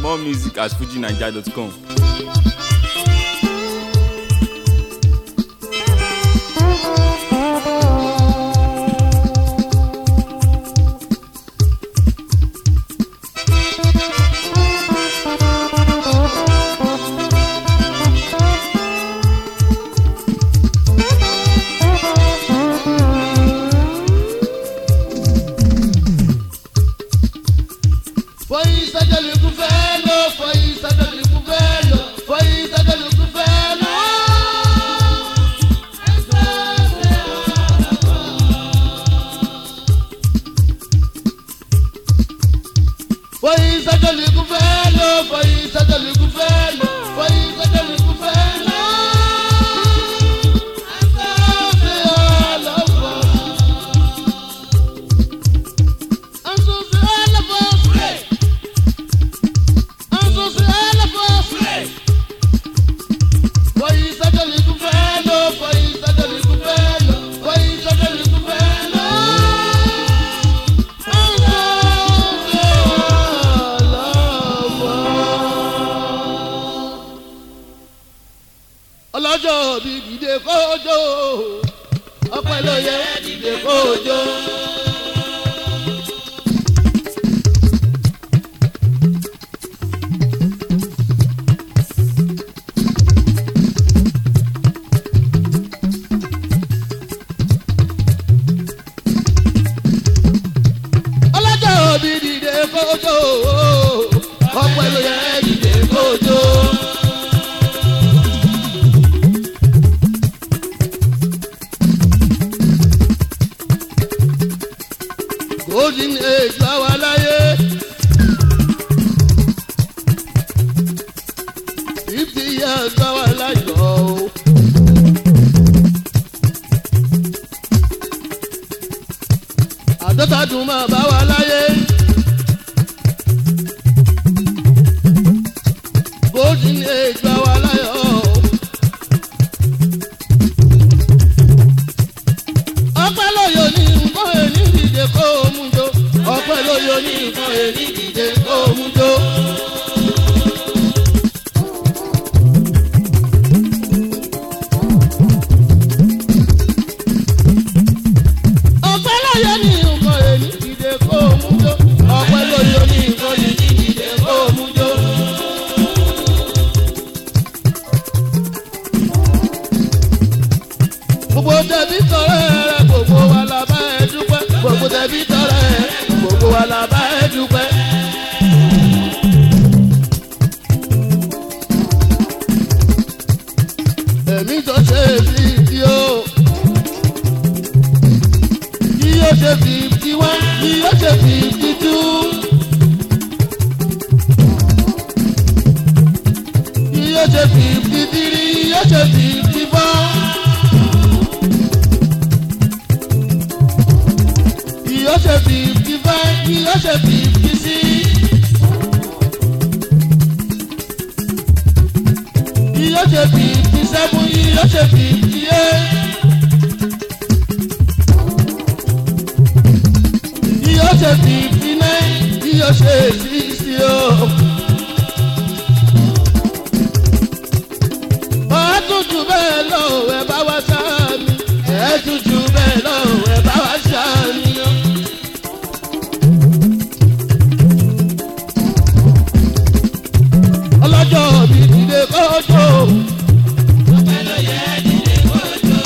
More music at fujinaija.com. ọlọ́jọ́ bí dìde kójó ọpẹ́ ló yẹ dìde kójó. ọlọ́jọ́ bí dìde kójó ọpẹ́ ló yẹ dìde kójó. Golden age la wà láyé 50 years la wà láyọ̀ àádọ́ta dùn máa bá wà láyé golden age la wà láyọ̀ ọpẹ́ lóyò ní nǹkan èní dìde kó mú jó ọpẹ́ lóyò ní nǹkan èní dìde kó mú jó. ọpẹ́ lóyò ní nǹkan èní dìde kó mú jó ọpẹ́ lóyò ní nǹkan èní dìde kó mú jó. gbogbo tẹ̀bí tọrẹ rẹ gbogbo wa la bá ẹ dúpẹ́ gbogbo tẹ̀bí tọrẹ gbogbo wa la bá ẹ dúpẹ́. èmi tó ṣe 50 o kí yóò ṣe 51 kí yóò ṣe 52 kí yóò ṣe 53 yóò ṣe 54. Yóò ṣe 55, yóò ṣe 56. Yóò ṣe 57, yóò ṣe 58. Yóò ṣe 59, yóò ṣe 60 o. Ẹ tún jù bẹ́ẹ̀ lọ, ẹ bá wá sáà mi. Ẹ tún jù bẹ́ẹ̀ lọ, ẹ bá wá sáà mi. ọlọ́jọ́ bí dìde kójó ọpẹ́ ló yẹ dìde kójó.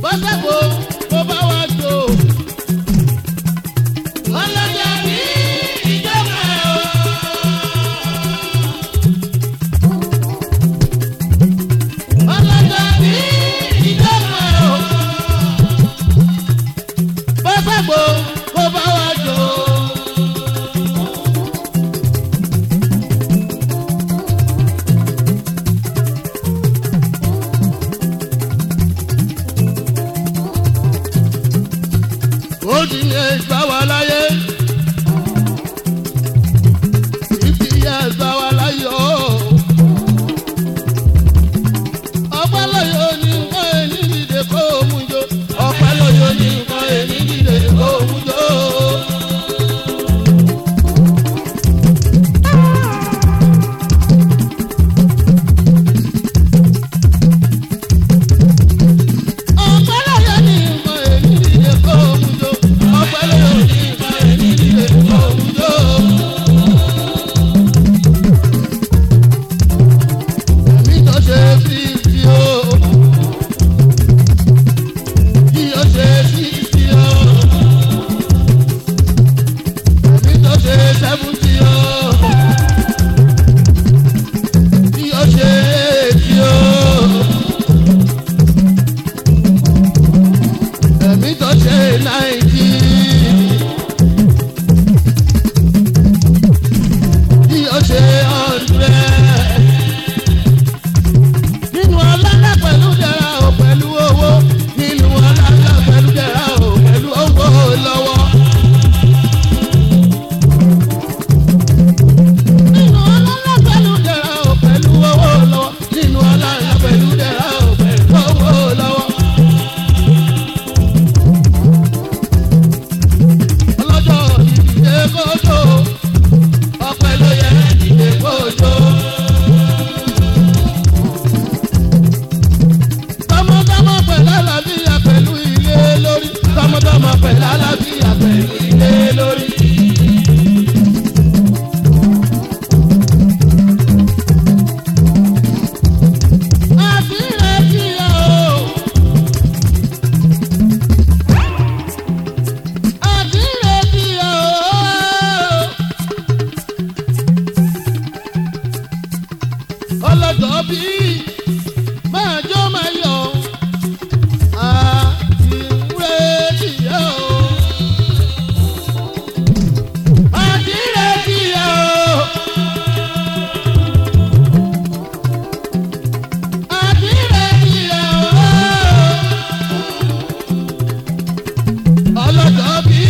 bọ́sàgbó kó bá wa jò. ọlọ́jà bí ìjọba o. ọlọ́jà bí ìjọba o. bọ́sàgbó kó bá wa jò. Odine gbà wá láyé, ìdíyẹ gbà wá láyé o. Ọpẹ́ lóye ní nǹkan èní dìde kó o mú jó. Ọpẹ́ lóye ní nǹkan èní dìde kó o mú jó. Ọlọ́jọ́ bí máa jó máa yọ àti rẹ́dí yọ. Àti rẹ́dí yọ. Àti rẹ́dí yọ. Ọlọ́jọ́ bí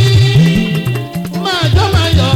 máa jó máa yọ.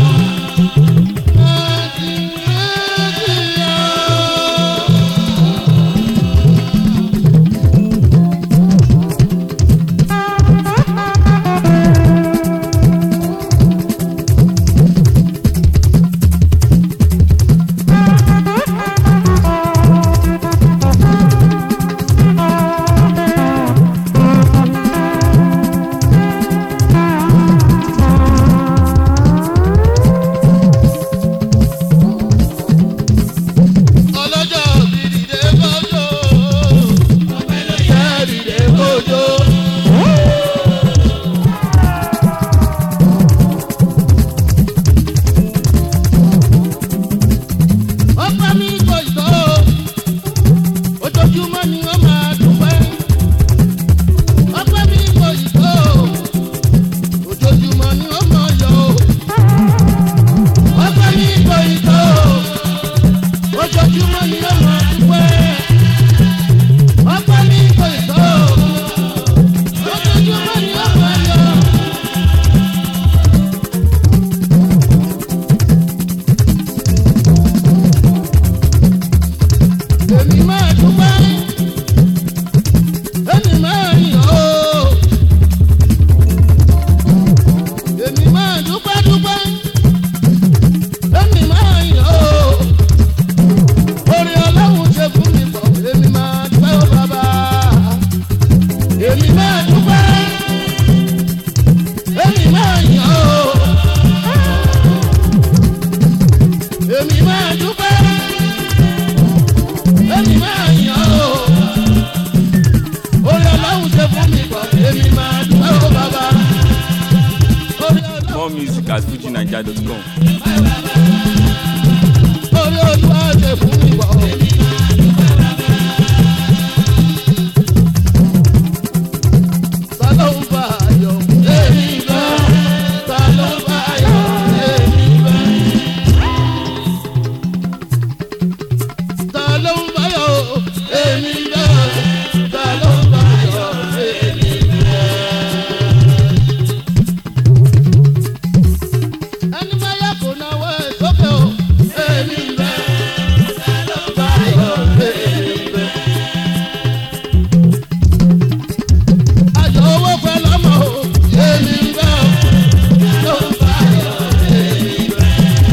Èmi máa yàn ó, orí Ọlọ́run ṣe fún mi bọ̀. at fujinaija.com. orí olúwa ṣe fún mi wọ̀. ta ló ń bá ayọ̀ èmi bá ta ló ń bá ayọ̀ èmi bá ta ló ń bá ayọ̀ èmi bá ta ló ń bá ayọ̀ èmi bá. ẹni bá yà kó náwó ẹ̀ sókè o èmi bá ta ló ń bá ayọ̀ èmi bá. ayọ̀ owó pẹ̀lú ọmọ o èmi bá ta ló ń bá ayọ̀ èmi bá.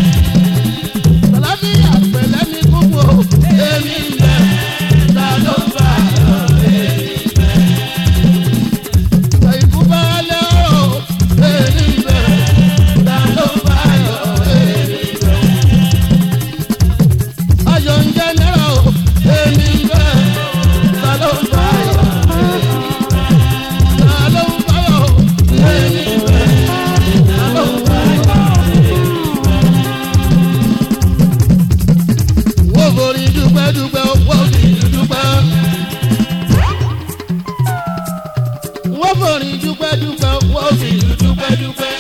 àlàáfíà pẹ̀lẹ́ mi gbogbo o èmi bá ta ló ń bá ayọ̀ èmi bá. ìkú bá lé ọ̀rọ̀ èmi bá ta ló ń bá ayọ̀ èmi bá. ayọ̀ ń jẹ́ náírà o èmi bá ta ló ń bá ayọ̀ èmi bá. ta ló ń bá ayọ̀ èmi bá ta ló ń bá ayọ̀ èmi bá. wọ́n forí dúpẹ́ dúpẹ́ wọ́n fi dúpẹ́. wọ́n forí dúpẹ́ dúpẹ́ wọ́n fi dúpẹ́ dúpẹ́.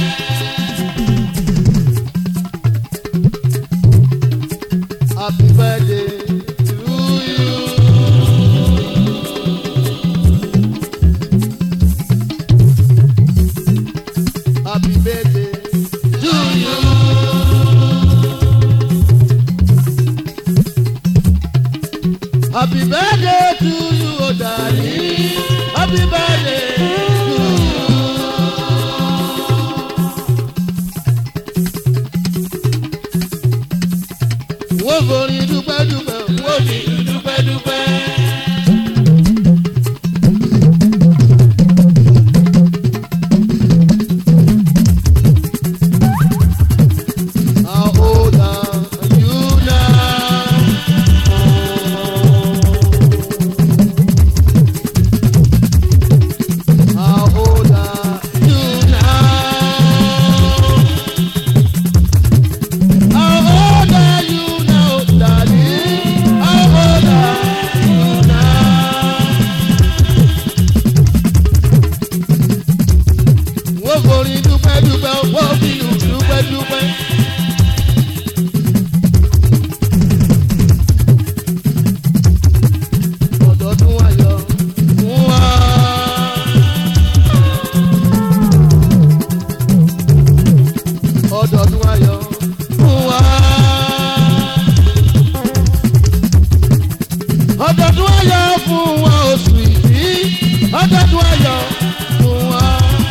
happy birthday to you. happy birthday to you. happy birthday to you, oh darling. happy birthday to you. wọ́n forí dúpẹ́ dúpẹ́ wọ́n fi dúpẹ́ dúpẹ́. How old are you now? How old are you now? How old are you now, darling? How old are you now? wọ́n forí dúpẹ́ dúpẹ́ wọ́n fi dúpẹ́ dúpẹ́. ọdọọdún ayọ̀ fún wa. ọdọọdún ayọ̀ fún wa. ọdọọdún ayọ̀ fún wa oṣù ìdí. ọdọọdún ayọ̀ fún wa.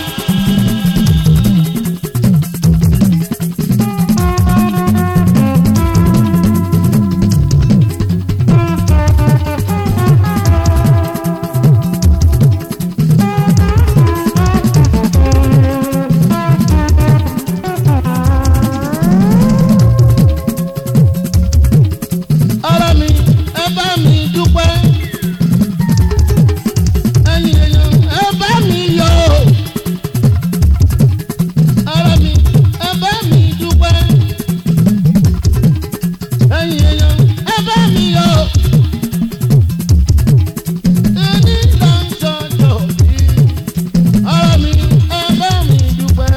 ara mi ẹ bá mi dúpẹ́. ẹ̀yin èèyàn ẹ bá mi yọ̀. ara mi ẹ bá mi dúpẹ́. ẹ̀yin èèyàn ẹ bá mi yọ̀. ẹni là ń sọ̀tọ̀ bí. ara mi ẹ bá mi dúpẹ́.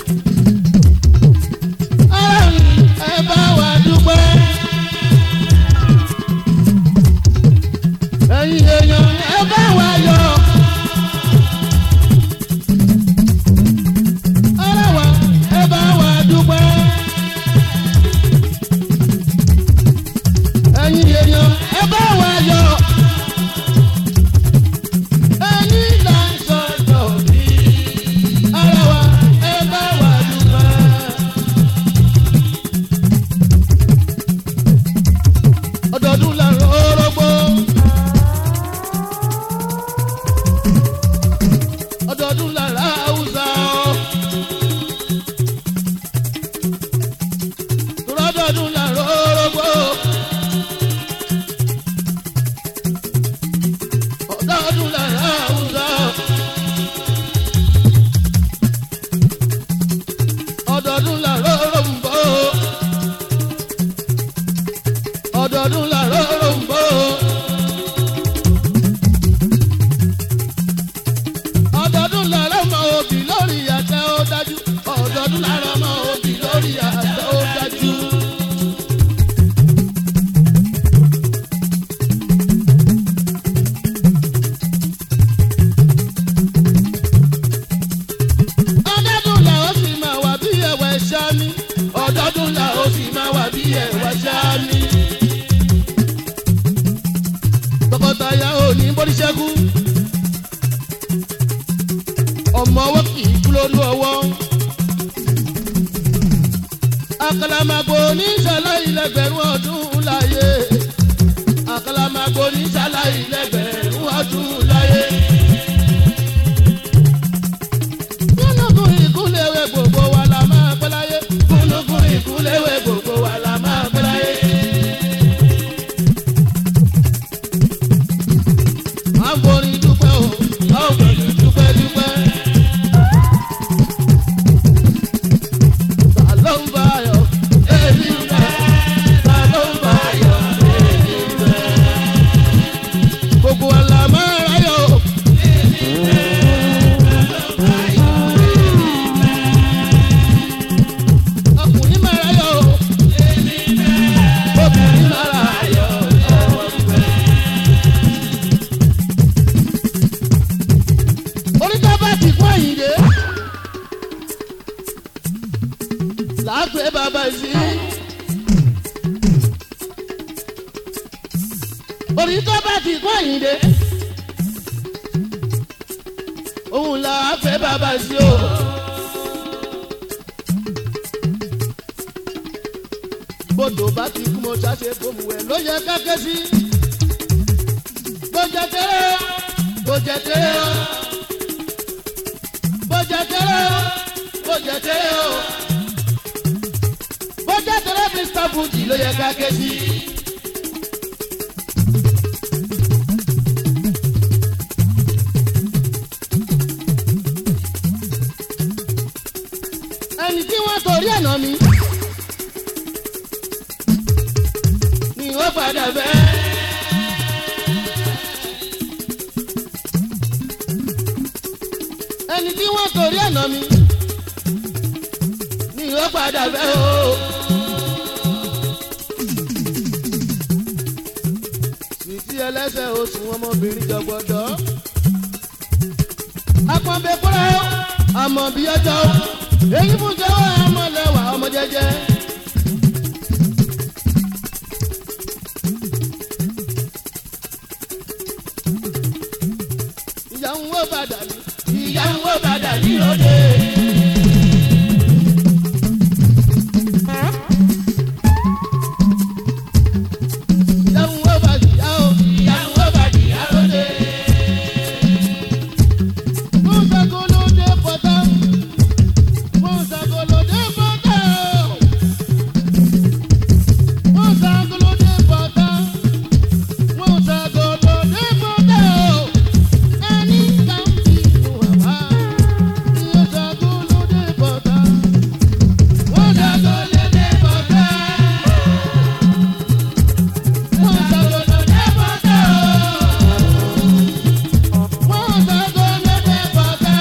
ara mi ẹ bá wa dúpẹ́. ẹ̀yin èèyàn ẹ bá wa yọ̀. ara wa ẹ bá wa dúpẹ́. ẹ̀yin èèyàn ẹ bá wa yọ̀. ẹni là ń sọ̀tọ̀ bí. ara wa ẹ bá wa dúpẹ́. ọdọọdún là ń rọ́rọ́gbó. ọdọọdún là ń ra Haúsá. ọdọọdún là ń rọ́rọ́gbó. ọdọọdún là ń ra Haúsá. ọdọọdún là ọmọ ọwọ́ kì í kú lórí ọwọ́. àkàlàmàgbò ní ṣàlàyé lẹ́gbẹ̀rún ọdún láyé. àkàlàmàgbò ní ṣàlàyé lẹ́gbẹ̀rún ọdún láyé. gúnugún ìkúléwé gbogbo wa la máa pẹ́ láyé. gúnugún ìkúléwé gbogbo wa la máa pẹ́ láyé. máa ń borí dúpẹ́ o máa ń borí dúpẹ́ dúpẹ́. ta ló ń bá yọ èmi ń bá ta ló ń bá yọ èmi ń bá. gbogbo wa la máa ráyọ̀. ọkùnrin máa ráyọ̀ obìnrin máa ráyọ̀. oníkà bá ti kún àyìndé làágbé bàbá sí. oníkà bá ti kún àyìndé òun làágbé bàbá sí o. bòdò bá ti kú mo ṣàṣe fòmù ẹ̀ ló yẹ káké sí. bójẹ tẹ́lẹ̀ bójẹ tẹ́lẹ̀ o. bójẹtẹrẹ o bójẹtẹrẹ Mr. Fuji ló yẹ ká ké sí. ẹni tí wọ́n torí ẹ̀nà mi ni ó padà bẹ́ẹ̀. ẹni tí wọ́n torí ẹ̀nà mi ni ó padà bẹ́ o. Sìtì ẹlẹ́sẹ̀ oṣù ọmọbìnrin jọ̀gbọ̀dọ̀. apọ̀nbẹ kúrẹ́ o àmọ̀ bí ọjọ́ o èyí fún jẹ́wọ́ ọmọ lẹ́wà ọmọ jẹ́jẹ́. ìyàwó bàdà mi. ìyàwó bàdà ní òde. ìyàwó bàdìyà o. ìyàwó bàdìyà lóde. mọ́sàkólódé pọ̀tà. mọ́sàkólódé pọ̀tà. mọ́sàkólódé pọ̀tà. mọ́sàkólódé pọ̀tà. ẹni kan ti nù wá. mọ́sàkólódé pọ̀tà. mọ́sàkólódé pọ̀tà. mọ́sàkólódé pọ̀tà. mọ́sàkólódé pọ̀tà.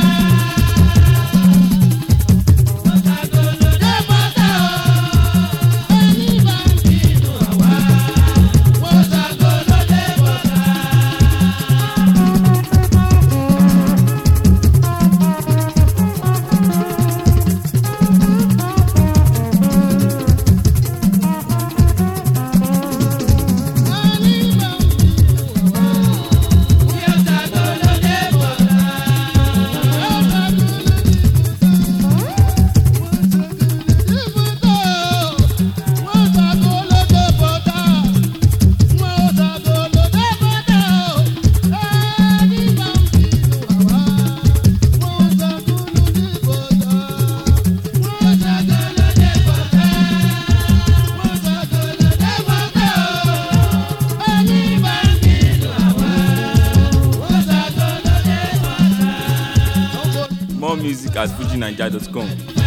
More music at FujiNiger.com.